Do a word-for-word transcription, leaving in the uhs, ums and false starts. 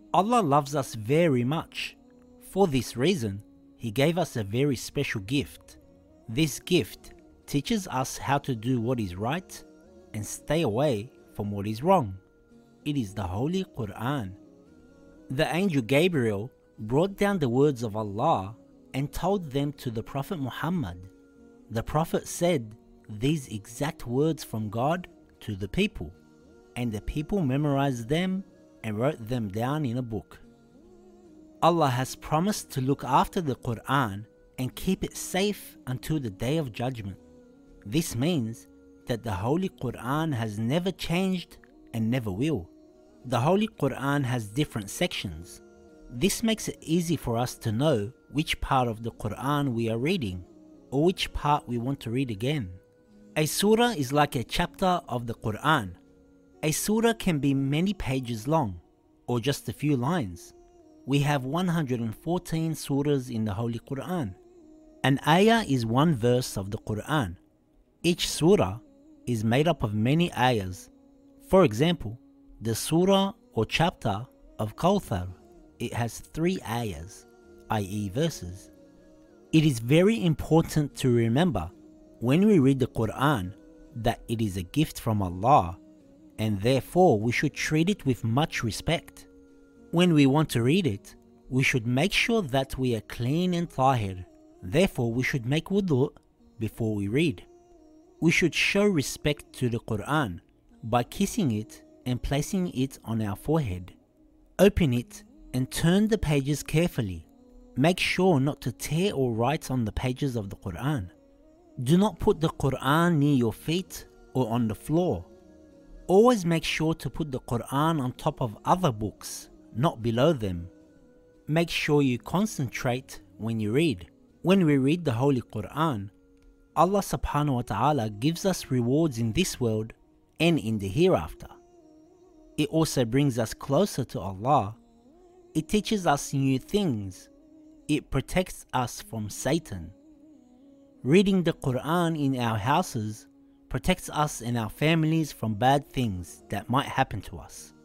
Allah loves us very much. For this reason, He gave us a very special gift. This gift teaches us how to do what is right and stay away from what is wrong. It is the Holy Quran. The angel Gabriel brought down the words of Allah and told them to the Prophet Muhammad. The Prophet said these exact words from God to the people, and the people memorized them and wrote them down in a book. Allah has promised to look after the Quran and keep it safe until the Day of Judgment. This means that the Holy Quran has never changed and never will. The Holy Quran has different sections. This makes it easy for us to know which part of the Quran we are reading, or which part we want to read again. A surah is like a chapter of the Quran. A surah can be many pages long, or just a few lines. We have one hundred fourteen surahs in the Holy Quran. An ayah is one verse of the Quran. Each surah is made up of many ayahs. For example, the surah or chapter of Kawthar, it has three ayahs, that is verses. It is very important to remember when we read the Quran that it is a gift from Allah, and therefore we should treat it with much respect. When we want to read it, we should make sure that we are clean and tahir. Therefore we should make wudu before we read. We should show respect to the Quran by kissing it and placing it on our forehead. Open it and turn the pages carefully. Make sure not to tear or write on the pages of the Quran. Do not put the Quran near your feet or on the floor. Always make sure to put the Quran on top of other books, not below them. Make sure you concentrate when you read. When we read the Holy Quran, Allah subhanahu wa ta'ala gives us rewards in this world and in the hereafter. It also brings us closer to Allah. It teaches us new things. It protects us from Satan. Reading the Quran in our houses protects us and our families from bad things that might happen to us.